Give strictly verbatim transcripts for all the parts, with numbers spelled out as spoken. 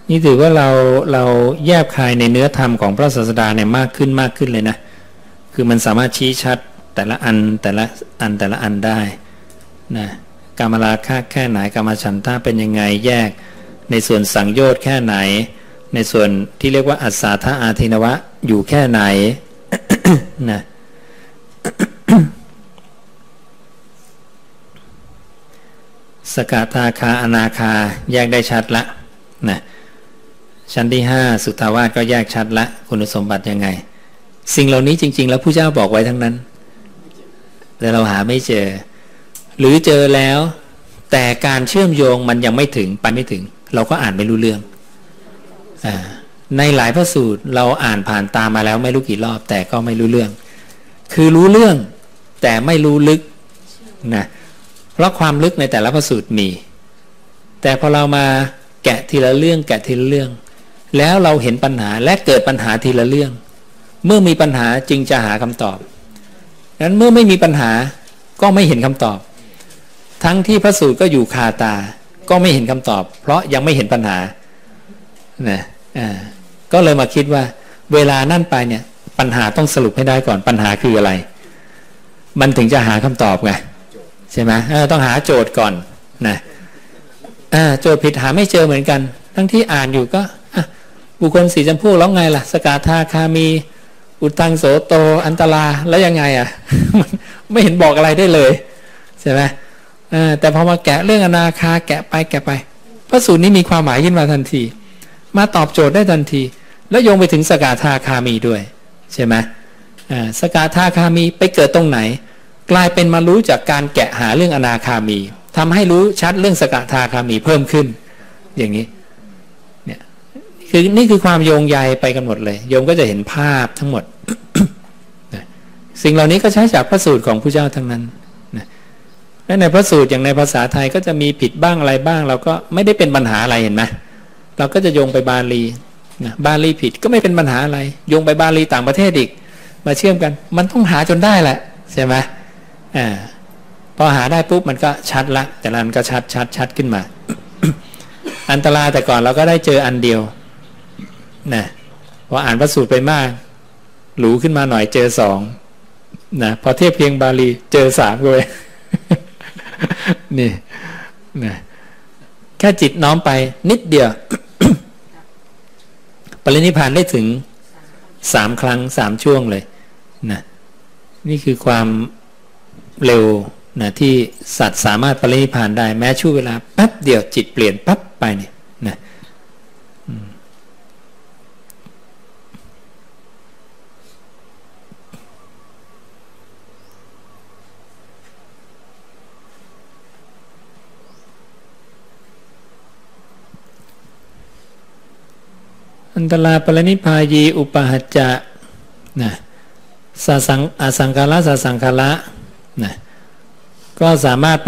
นี่ถือว่าเราเราแยบคายในเนื้อธรรมของพระศาสดาเนี่ยมากขึ้นมากขึ้นเลยนะคือมันสามารถชี้ชัดแต่ละอันแต่ละอันแต่ละอันได้นะกามราคะแค่ไหนกามฉันทะเป็นยังไงแยกในส่วนสังโยชน์แค่ไหนในส่วนที่เรียกว่าอัสสาทะอาทินวะอยู่แค่ไหน นะ สกทาคาอนาคาแยกได้ชัดละนะชั้นที่ห้าสุทธาวาสก็แยกชัดละคุณสมบัติยังไงสิ่งเหล่านี้จริงๆแล้วผู้เจ้าบอกไว้ทั้งนั้นแต่เราหาไม่เจอหรือเจอแล้วแต่การเชื่อมโยงมันยังไม่ถึงไปไม่ถึงเราก็อ่านไม่รู้เรื่องอ่าในหลายพระสูตรเราอ่านผ่านตามมาแล้วไม่รู้กี่รอบแต่ก็ไม่รู้เรื่องคือรู้เรื่องแต่ไม่รู้ลึกนะเพราะความลึกในแต่ละพระสูตรมีแต่พอเรามาแกะทีละเรื่องแกะทีละเรื่องแล้วเราเห็นปัญหาและเกิดปัญหาทีละเรื่องเมื่อมีปัญหาจึงจะหาคำตอบนั้นเมื่อไม่มีปัญหาก็ไม่เห็นคำตอบทั้งที่พระสูตรก็อยู่คาตาก็ไม่เห็นคำตอบเพราะยังไม่เห็นปัญหานะอ่าก็เลยมาคิดว่าเวลานั่นไปเนี่ยปัญหาต้องสรุปให้ได้ก่อนปัญหาคืออะไรมันถึงจะหาคำตอบไงใช่ไหมต้องหาโจทย์ก่อนนะโจทย์ผิดหาไม่เจอเหมือนกันทั้งที่อ่านอยู่ก็บุคคลสีจำพวกแล้วไงล่ะสกทาคามีอุตังโสโตอันตราแล้วยังไงอ่ะ ไม่เห็นบอกอะไรได้เลยใช่ไหมแต่พอมาแกะเรื่องอนาคาแกะไปแกะไปพระสูตรนี้มีความหมายขึ้นมาทันทีมาตอบโจทย์ได้ทันทีแล้วโยงไปถึงสกทาคามีด้วยใช่ไหมสกทาคามีไปเกิดตรงไหนกลายเป็นมารู้จากการแกะหาเรื่องอนาคามีทำให้รู้ชัดเรื่องสกทาคามีเพิ่มขึ้นอย่างนี้เนี่ยคือนี่คือความโยงใยไปกันหมดเลยโยมก็จะเห็นภาพทั้งหมด สิ่งเหล่านี้ก็ใช้จากพระสูตรของพระเจ้าทั้งนั้นนะและในพระสูตรอย่างในภาษาไทยก็จะมีผิดบ้างอะไรบ้างเราก็ไม่ได้เป็นปัญหาอะไรเห็นไหมเราก็จะโยงไปบาลีนะบาลีผิดก็ไม่เป็นปัญหาอะไรโยงไปบาลีต่างประเทศอีกมาเชื่อมกันมันต้องหาจนได้แหละใช่ไหมอ่าพอหาได้ปุ๊บมันก็ชัดละแต่ละอันก็ชัดชัดชัดขึ้นมา อันตรายแต่ก่อนเราก็ได้เจออันเดียวนะพออ่านพระสูตรไปมากหรูขึ้นมาหน่อยเจอสองนะพอเทียบเพียงบาลีเจอสามเลย นี่นะแค่จิตน้อมไปนิดเดียว ปรินิพพานได้ถึงสามครั้งสามช่วงเลยนะนี่คือความเร็วนะที่สัตว์สามารถปรินิพพานได้แม้ช่วงเวลาแป๊บเดียวจิตเปลี่ยนปั๊บไปเนี่ยนะอันตราปรินิพพายีอุปหัจจะนะสสังอสังขาระสสังขาระนะก็สามารถไป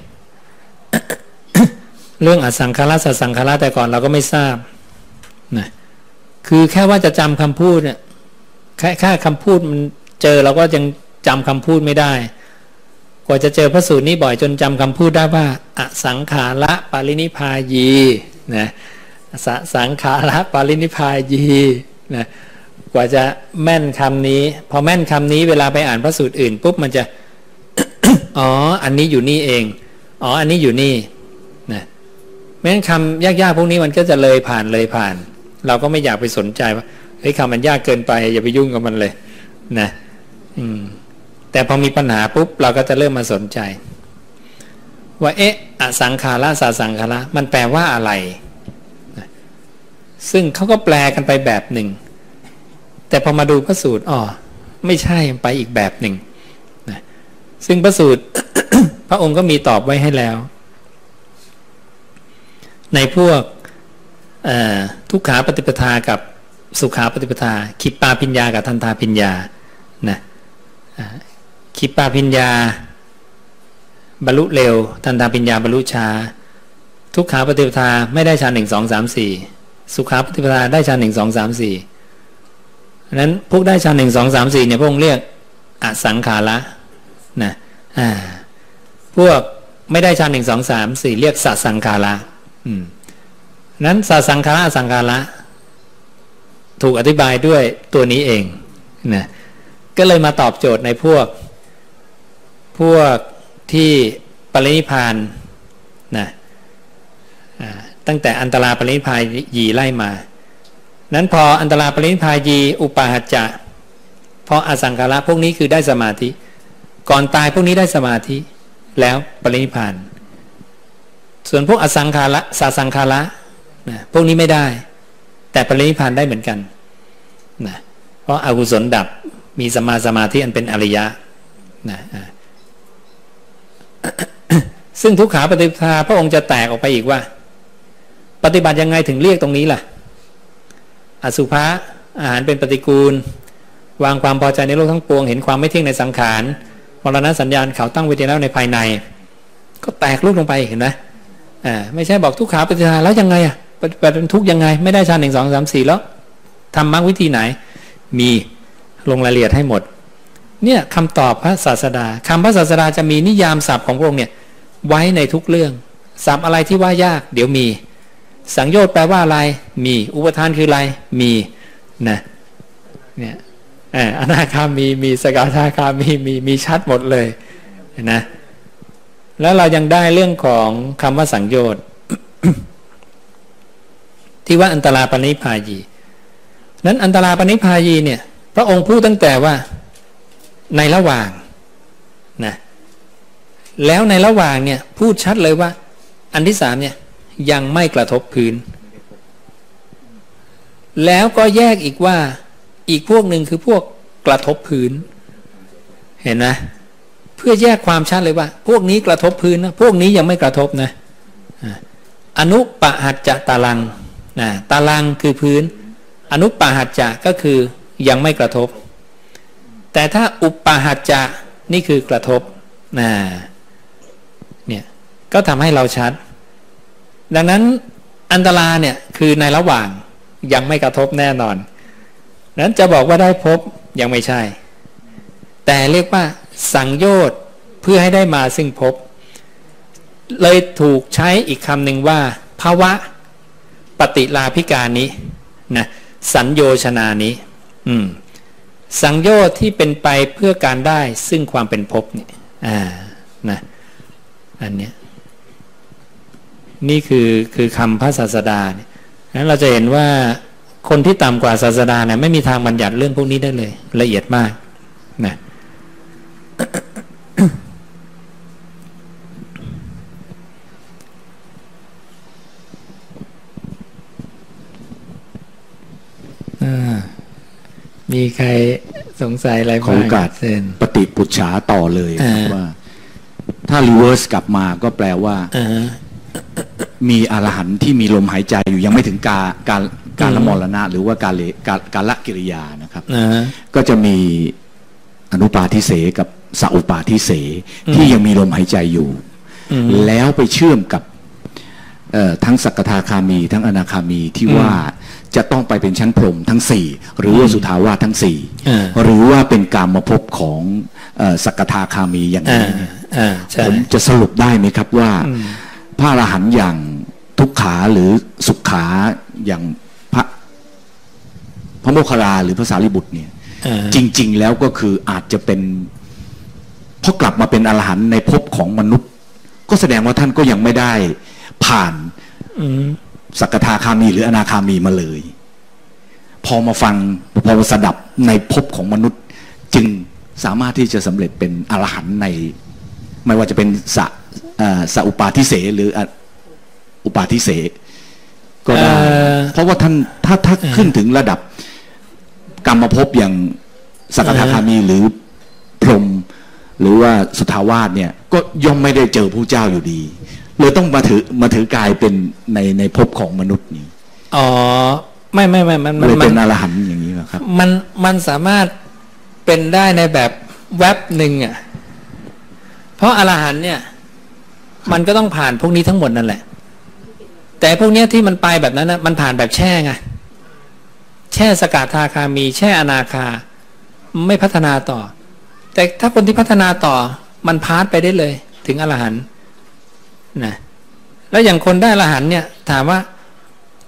เรื่องอสังขาระสสังขาระแต่ก่อนเราก็ไม่ทราบนะคือแค่ว่าจะจำคำพูดเนี่ยแค่แค่คำพูดมันเจอเราก็ยังจำคำพูดไม่ได้กว่าจะเจอพระสูตรนี้บ่อยจนจำคำพูดได้ว่าอสังขาระปรินิพพายีนะสสังขาระปรินิพพายีนะกว่าจะแม่นคำนี้พอแม่นคำนี้เวลาไปอ่านพระสูตรอื่นปุ๊บมันจะ อ๋ออันนี้อยู่นี่เองอ๋ออันนี้อยู่นี่นะแม้นคำยากๆพวกนี้มันก็จะเลยผ่านเลยผ่านเราก็ไม่อยากไปสนใจว่าเฮ้ยคำมันยากเกินไปอย่าไปยุ่งกับมันเลยนะอืมแต่พอมีปัญหาปุ๊บเราก็จะเริ่มมาสนใจว่าเอ๊ะอสังขาระสสังขาระมันแปลว่าอะไรนะซึ่งเขาก็แปลกันไปแบบหนึ่งแต่พอมาดูพระสูตรอ๋อไม่ใช่ไปอีกแบบหนึ่งนะซึ่งพระสูตร พระองค์ก็มีตอบไว้ให้แล้วในพวกทุกขาปฏิปทากับสุขาปฏิปทาคิปปาพิญญากับทันทาพิญญานะคิปปาพิญญาบรรลุเร็วทันทาพิญญาบรรลุช้าทุกขาปฏิปทาไม่ได้ฌานหนึ่งสองสามสี่สุขาปฏิปทาได้ฌานหนึ่งสองสามสี่นั้นพวกได้ฌานหนึ่งสองสามสี่เนี่ยพวกเรียกอสังขาระนะอ่าพวกไม่ได้ฌานหนึ่งสองสามสี่เรียกสัสสังขาระอืมนั้นสสังขาระอสังขาระถูกอธิบายด้วยตัวนี้เองนะก็เลยมาตอบโจทย์ในพวกพวกที่ปรินิพพานนะตั้งแต่อันตราปรินิพพานยีไล่มานั้นพออันตราปรินิพพานยีอุปาหัจจะพออสังขาระพวกนี้คือได้สมาธิก่อนตายพวกนี้ได้สมาธิแล้วปรินิพพานส่วนพวกอสังขาระสสังขาระนะพวกนี้ไม่ได้แต่ปรินิพพานได้เหมือนกันนะเพราะอกุศลดับมีสัมมาสมาธิอันเป็นอริยะนะซึ่งทุกขาปฏิปทาพระองค์จะแตกออกไปอีกว่าปฏิบัติยังไงถึงเรียกตรงนี้ล่ะอสุภะอาหารเป็นปฏิกูลวางความพอใจในโลกทั้งปวงเห็นความไม่เที่ยงในสังขารมรณะสัญญาณเขาตั้งไว้แล้วในภายในก็แตกรูปลงไปเห็นไหมอ่าไม่ใช่บอกทุกขาปฏิปทาแล้วยังไงอ่ะปฏิบัติเป็นทุกยังไงไม่ได้ฌานหนึ่งสองสามสี่แล้วทำมรรควิธีไหนมีลงรายละเอียดให้หมดเนี่ยคำตอบพระศาสดาคำพระศาสดาจะมีนิยามศัพท์ของพระองค์เนี่ยไว้ในทุกเรื่องศัพท์อะไรที่ว่ายากเดี๋ยวมีสังโยชน์แปลว่าอะไรมีอุปทานคืออะไรมีนะเนี่ยอนาคามีมีสกทาคามีมีมีชัดหมดเลยนะแล้วเรายังได้เรื่องของคำว่าสังโยชน์ ที่ว่าอันตราปณิพายีนั้นอันตราปณิพายีเนี่ยพระองค์พูดตั้งแต่ว่าในระหว่างนะแล้วในระหว่างเนี่ยพูดชัดเลยว่าอันที่สามเนี่ยยังไม่กระทบพื้นแล้วก็แยกอีกว่าอีกพวกหนึ่งคือพวกกระทบพื้นเห็นไหมเพื่อแยกความชัดเลยว่าพวกนี้กระทบพื้นนะพวกนี้ยังไม่กระทบนะอนุปหัจจะตาลังนะตาลังคือพื้นอนุปหัจจะก็คือยังไม่กระทบแต่ถ้าอุปหัจจะนี่คือกระทบนะเนี่ยก็ทำให้เราชัดดังนั้นอันตราเนี่ยคือในระหว่างยังไม่กระทบแน่นอนนั้นจะบอกว่าได้พบยังไม่ใช่แต่เรียกว่าสังโยชน์เพื่อให้ได้มาซึ่งพบเลยถูกใช้อีกคำหนึ่งว่าภาวะปฏิลาภิกานี้นะสัญโยชนานี้อืมสังโยชน์ที่เป็นไปเพื่อการได้ซึ่งความเป็นภพนี่อ่านะอันเนี้ยนี่คือคือคำพระศาสดาเนี่ยนั้นเราจะเห็นว่าคนที่ต่ำกว่าศาสดาเนี่ยไม่มีทางบัญญัติเรื่องพวกนี้ได้เลยละเอียดมากนะมีใครสงสัยอะไรบ้างขอโอกาสปฏิปุจฉาต่อเลยว่าถ้ารีเวิร์สกลับมาก็แปลว่ามีอรหันต์ที่มีลมหายใจอยู่ยังไม่ถึงการการการละมรณะหรือว่าการเลการการละกิริยานะครับก็จะมีอนุปาทิเสกับสัอุปาทิเสที่ยังมีลมหายใจอยู่แล้วไปเชื่อมกับทั้งสักทาคามีทั้งอนาคามีที่ว่าจะต้องไปเป็นชั้นพรหมทั้งสี่หรือว่าสุทาวาสทั้งสี่หรือว่าเป็นกามภพของสักทาคามีอย่างนี้ผมจะสรุปได้ไหมครับว่าพระอรหันต์อย่างทุกขาหรือสุขขาอย่างพระพระโมคคัลลาหรือพระสารีบุตรเนี่ยจริงๆแล้วก็คืออาจจะเป็นพอกลับมาเป็นอรหันต์ในภพของมนุษย์ก็แสดงว่าท่านก็ยังไม่ได้ผ่านสักทาคามีหรืออนาคามีมาเลยพอมาฟังพอมาสดับในภพของมนุษย์จึงสามารถที่จะสำเร็จเป็นอรหันต์ในไม่ว่าจะเป็นสะสะอุปาทิเสหรืออุปาทิเสก็ได้เพราะว่าท่านถ้าถ้าขึ้นถึงระดับกรรมภพอย่างสักทาคามีหรือพรหมหรือว่าสุทาวาสเนี่ยก็ย่อมไม่ได้เจอผู้เจ้าอยู่ดีเลยต้องมาถือมาถือกายเป็นในในภพของมนุษย์นี้อ๋อไม่ไม่ไม่มันมันเป็นอรหันต์อย่างนี้ครับมันมันสามารถเป็นได้ในแบบแวบหนึ่งอ่ะเพราะอรหันต์เนี่ยมันก็ต้องผ่านพวกนี้ทั้งหมดนั่นแหละแต่พวกนี้ที่มันไปแบบนั้นนะมันผ่านแบบแช่ไงแช่สกทาคามีแช่อนาคาไม่พัฒนาต่อแต่ถ้าคนที่พัฒนาต่อมันพาสไปได้เลยถึงอรหันต์นะแล้วอย่างคนได้อรหันต์เนี่ยถามว่า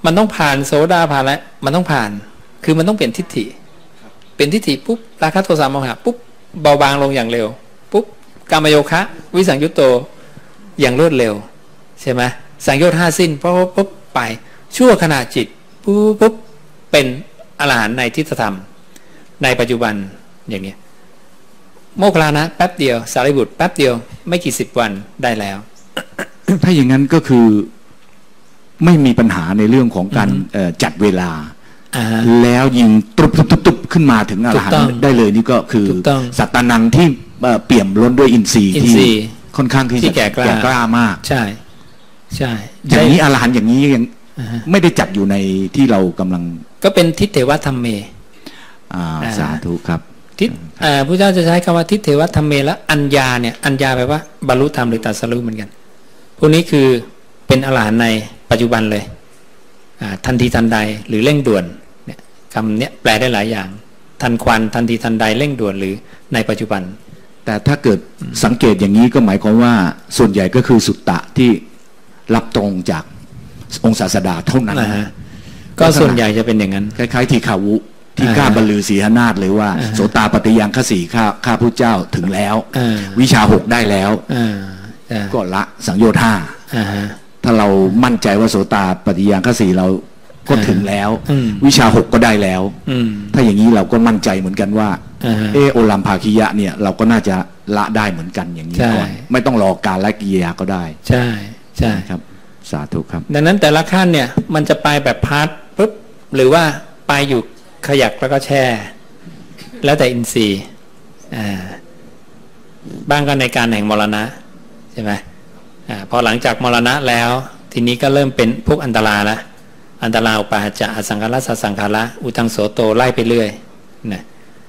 มันต้องผ่านโสดาผ่านแล้วมันต้องผ่านคือมันต้องเปลี่ยนทิฏฐิเป็นทิฏฐิปุ๊บราคะโทสะโมหะปุ๊บเบาบางลงอย่างเร็วปุ๊บกามโยคะวิสังยุตโตอย่างรวดเร็วใช่ไหมสังโยชน์ห้าสิ้นปุ๊บปุ๊บไปชั่วขณะจิตปุ๊บปุ๊บเป็นอรหันต์ในทิฏฐธรรมในปัจจุบันอย่างนี้โมคคัลลานะแป๊บเดียวสารีบุตรแป๊บเดียวไม่กี่สิบวันได้แล้วถ้าอย่างนั้นก็คือไม่มีปัญหาในเรื่องของการจัดเวลาแล้วยิงตุบตุบตุบตุบขึ้นมาถึงอรหันต์ได้เลยนี่ก็คือสัตตานังที่เปี่ยมล้นด้วยอินทรีย์ที่ค่อนข้างที่จะแก่กล้ามากใช่ใช่อย่างนี้อรหันต์อย่างนี้ยังไม่ได้จัดอยู่ในที่เรากำลังก็เป็นทิฏเทวธรรมเมสาธุครับทิฏพระเจ้าจะใช้คำว่าทิฏเทวธรรมเมและอัญญาเนี่ยอัญญาแปลว่าบรรลุธรรมหรือตรัสรู้เหมือนกันพวกนี้คือเป็นอรหันต์ในปัจจุบันเลยทันทีทันใดหรือเร่งด่วนเนี่ยคำนี้แปลได้หลายอย่างทันควันทันทีทันใดเร่งด่วนหรือในปัจจุบันแต่ถ้าเกิดสังเกตอย่างนี้ก็หมายความว่าส่วนใหญ่ก็คือสุตตะที่รับตรงจากองค์ศาสดาเท่านั้นนะก็ส่วนใหญ่จะเป็นอย่างนั้นคล้ายๆทีขาวุที่กล้าบรรลือสีหนาฏเลยว่าโสตาปฏิยังคสีข้าข้าพุทธเจ้าถึงแล้ววิชาหกได้แล้วก็ละสังโยชน์ห้าถ้าเรามั่นใจว่าโสตาปฏิยังคสีเราก็ถึงแล้ววิชาหกก็ได้แล้วถ้าอย่างนี้เราก็มั่นใจเหมือนกันว่าเออโอลัมภาคิยะเนี่ยเราก็น่าจะละได้เหมือนกันอย่างนี้ก่อนไม่ต้องรอการละกิริยาก็ได้ใช่ใช่ครับสาธุครับดังนั้นแต่ละขั้นเนี่ยมันจะไปแบบพาร์ทปุ๊บหรือว่าไปอยู่ขยักแล้วก็แช่แล้วแต่อินทรีย์อ่าบ้างก็ในการแห่งมรณะใช่ไหมอ่าพอหลังจากมรณะแล้วทีนี้ก็เริ่มเป็นพวกอันตราละอันตราอุปาจะอสังขารสัสังขาระอุตังโสโตไล่ไปเรื่อยนะ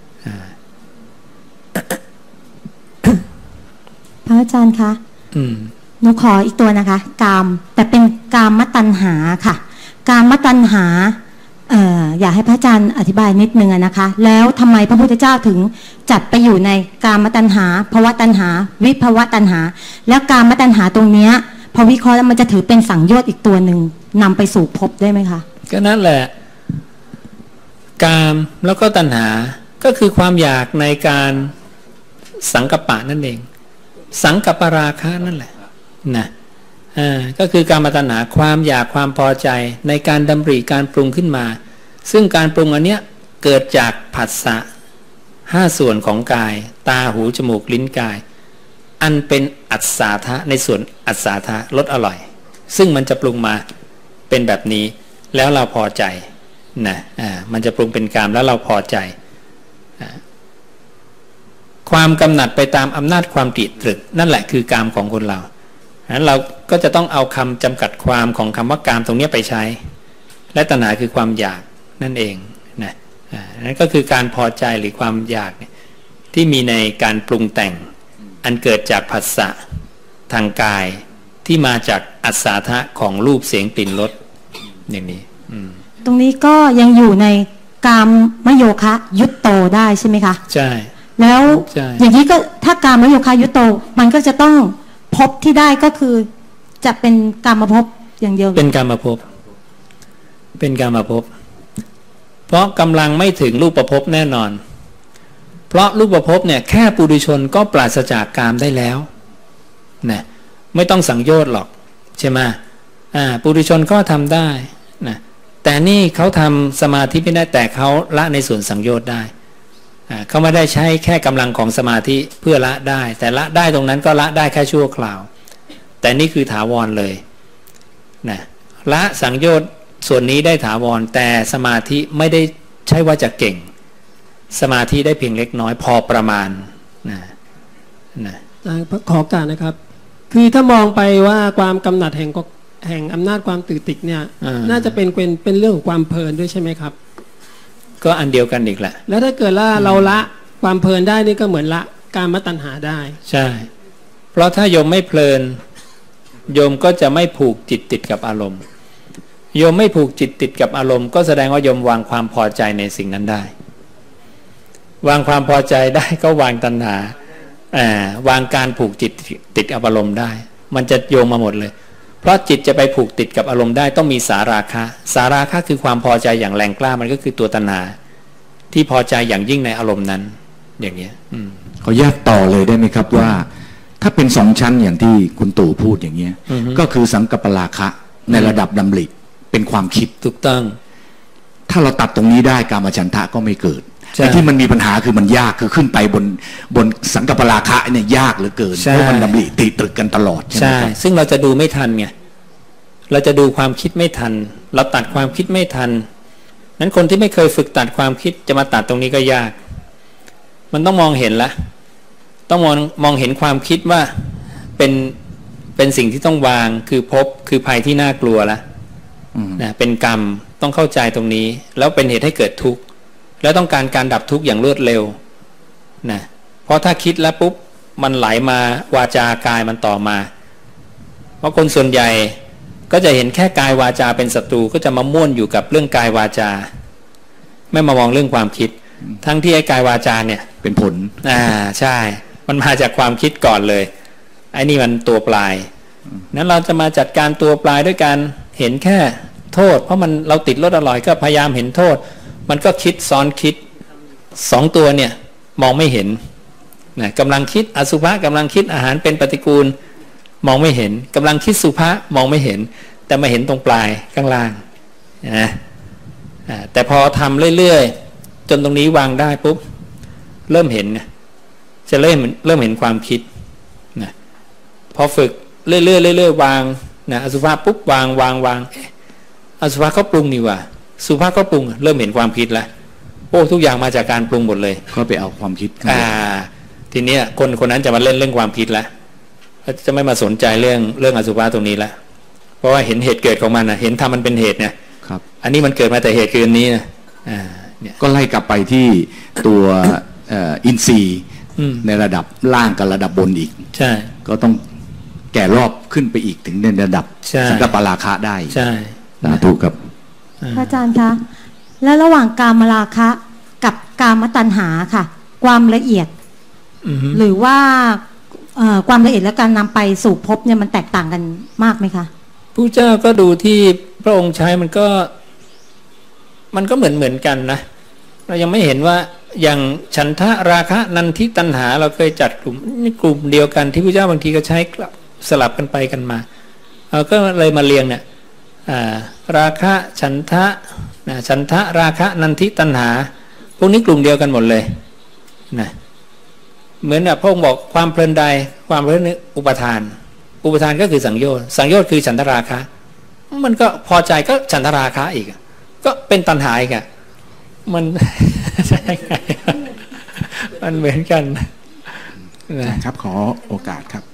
พระอาจารย์คะหนูขออีกตัวนะคะกามแต่เป็นกามตัณหาค่ะกามตัณหาเอ่ออยากให้พระอาจารย์อธิบายนิดนึงนะคะแล้วทำไมพระพุทธเจ้าถึงจัดไปอยู่ในกามตัณหาภวตัณหาวิภวตัณหาแล้วกามตัณหาตรงเนี้ยพอวิเคราะห์แล้วมันจะถือเป็นสังโยชน์อีกตัวหนึ่งนำไปสู่ภพได้ไหมคะก็นั่นแหละกามแล้วก็ตัณหาก็คือความอยากในการสังกัปปะนั่นเองสังกัปปราคะนั่นแหละนะอ่าก็คือกามตัณหาความอยากความพอใจในการดำริการปรุงขึ้นมาซึ่งการปรุงอันเนี้ยเกิดจากผัสสะห้าส่วนของกายตาหูจมูกลิ้นกายอันเป็นอัศาทะในส่วนอัศาทะรสอร่อยซึ่งมันจะปรุงมาเป็นแบบนี้แล้วเราพอใจนะอ่ามันจะปรุงเป็นกามแล้วเราพอใจความกำหนัดไปตามอำนาจความตรีตรึกนั่นแหละคือกามของคนเรานั้นเราก็จะต้องเอาคำจำกัดความของคำว่ากามตรงนี้ไปใช้และตัณหาคือความอยากนั่นเองนะนั่นก็คือการพอใจหรือความอยากที่มีในการปรุงแต่งอันเกิดจากผัสสะทางกายที่มาจากอัศาทะของรูปเสียงกลิ่นรสอย่างนี้ตรงนี้ก็ยังอยู่ในกามมโยคะยุตโตได้ใช่ไหมคะใช่แล้วอย่างนี้ก็ถ้ากามมโยคะยุตโตมันก็จะต้องภพที่ได้ก็คือจะเป็นกามภพอย่างเดียวเป็นกามภพเป็นกามภพเพราะกำลังไม่ถึงรูปภพแน่นอนเพราะรูปภพเนี่ยแค่ปุถุชนก็ปราศจากกามได้แล้วนะไม่ต้องสังโยชน์หรอกใช่ไหมอ่าปุถุชนก็ทำได้นะแต่นี่เขาทำสมาธิไม่ได้แต่เขาละในส่วนสังโยชน์ได้อ่าเขาไม่ได้ใช้แค่กำลังของสมาธิเพื่อละได้แต่ละได้ตรงนั้นก็ละได้แค่ชั่วคราวแต่นี่คือถาวรเลยนะละสังโยชน์ส่วนนี้ได้ถาวรแต่สมาธิไม่ได้ใช่ว่าจะเก่งสมาธิได้เพียงเล็กน้อยพอประมาณนะนะขอการนะครับคือถ้ามองไปว่าความกำหนัดแห่งแห่งอำนาจความตื่นติดเนี่ยน่าจะเป็นเป็นเป็นเรื่องของความเพลินด้วยใช่ไหมครับก็อันเดียวกันอีกแหละแล้วถ้าเกิดว่าเราละความเพลินได้นี่ก็เหมือนละการมตัณหาได้ใช่เพราะถ้าโยมไม่เพลินโยมก็จะไม่ผูกจิตติดกับอารมณ์โยมไม่ผูกจิตติดกับอารมณ์ก็แสดงว่าโยมวางความพอใจในสิ่งนั้นได้วางความพอใจได้ก็วางตัณหาอ่าวางการผูกจิตติดกับอารมณ์ได้มันจะโยงมาหมดเลยเพราะจิตจะไปผูกติดกับอารมณ์ได้ต้องมีสาราคะสาราคะคือความพอใจอย่างแรงกล้ามันก็คือตัวตัณหาที่พอใจอย่างยิ่งในอารมณ์นั้นอย่างนี้ขอแยกต่อเลยได้ไหมครับว่าถ้าเป็นสองชั้นอย่างที่คุณตู่พูดอย่างเงี้ยก็คือสังกัปปราคะในระดับดำริเป็นความคิดถูกต้องถ้าเราตัดตรงนี้ได้กามฉันทะก็ไม่เกิดแต่ที่มันมีปัญหาคือมันยากคือขึ้นไปบนบนสังกัปปราคะเนี่ยยากเหลือเกินเพราะมันดำริติดตรึกกันตลอดใช่ไหมซึ่งเราจะดูไม่ทันไงเราจะดูความคิดไม่ทันเราตัดความคิดไม่ทันนั้นคนที่ไม่เคยฝึกตัดความคิดจะมาตัดตรงนี้ก็ยากมันต้องมองเห็นละต้องมองมองเห็นความคิดว่าเป็นเป็นสิ่งที่ต้องวางคือภพคือภัยที่น่ากลัวละนะเป็นกรรมต้องเข้าใจตรงนี้แล้วเป็นเหตุให้เกิดทุกข์แล้วต้องการการดับทุกข์อย่างรวดเร็วนะเพราะถ้าคิดแล้วปุ๊บมันไหลมาวาจากายมันต่อมาเพราะคนส่วนใหญ่ก็จะเห็นแค่กายวาจาเป็นศัตรูก็จะมาม่วนอยู่กับเรื่องกายวาจาไม่มามองเรื่องความคิดทั้งที่ไอ้กายวาจาเนี่ยเป็นผลอ่าใช่มันมาจากความคิดก่อนเลยไอ้นี่มันตัวปลายนั้นเราจะมาจัดการตัวปลายด้วยการเห็นแค่โทษเพราะมันเราติดรสอร่อยก็พยายามเห็นโทษมันก็คิดซ้อนคิดสองตัวเนี่ยมองไม่เห็นนะกำลังคิดอสุภะกำลังคิดอาหารเป็นปฏิกูลมองไม่เห็นกำลังคิดสุภะมองไม่เห็นแต่มาเห็นตรงปลายข้างล่างนะแต่พอทำเรื่อยๆจนตรงนี้วางได้ปุ๊บเริ่มเห็นจะเริ่มเริ่มเห็นความคิดนะพอฝึกเรื่อยๆเรื่อยๆวางนะอสุภะปุ๊บวางวางวางอสุภะก็ปรุงนี่ว่าสุภะก็ปรุงเริ่มเห็นความคิดแล้วโอ้ทุกอย่างมาจากการปรุงหมดเลยก็ไปเอาความคิดอ่าทีเนี้ยคนคนนั้นจะมาเล่นเรื่องความคิดแล้วจะไม่มาสนใจเรื่องเรื่องอสุภะตรงนี้ละเพราะว่าเห็นเหตุเกิดของมันนะเห็นทำมันเป็นเหตุเนี่ยครับอันนี้มันเกิดมาแต่เหตุคืออันนี้นะอ่าเนี่ยก็ไล่กลับไปที่ตัวอินทรีย์ในระดับล่างกับระดับบนอีกใช่ก็ต้องแก่รอบขึ้นไปอีกถึงในระดับสังกัปปราคะได้ใช่ถูกครับอาจารย์คะแล้วระหว่างกามราคะกับกามตัณหาค่ะความละเอียดหรือว่าความละเอียดและการนำไปสู่ภพเนี่ยมันแตกต่างกันมากไหมคะผู้เจ้าก็ดูที่พระองค์ใช้มันก็มันก็เหมือนเหมือนกันนะเรายังไม่เห็นว่าอย่างฉันทะราคะนันทิตัณหาเราเคยจัดกลุ่มนี่กลุ่มเดียวกันที่พระเจ้าบางทีก็ใช้สลับกันไปกันมาเราก็เลยมาเรียงเนี่ยราคะฉันทะนะฉันทะราคะนันทิตัณหาพวกนี้กลุ่มเดียวกันหมดเลยนะเหมือนแบบพระองค์บอกความเพลินใดความเพลินนี้อุปทานอุปทานก็คือสังโยชน์สังโยชน์คือฉันทราคะมันก็พอใจก็ฉันทราคะอีกก็เป็นตัณหาอีกอะมันใช่ไงมันเหมือนกันครับขอโอกาสครับ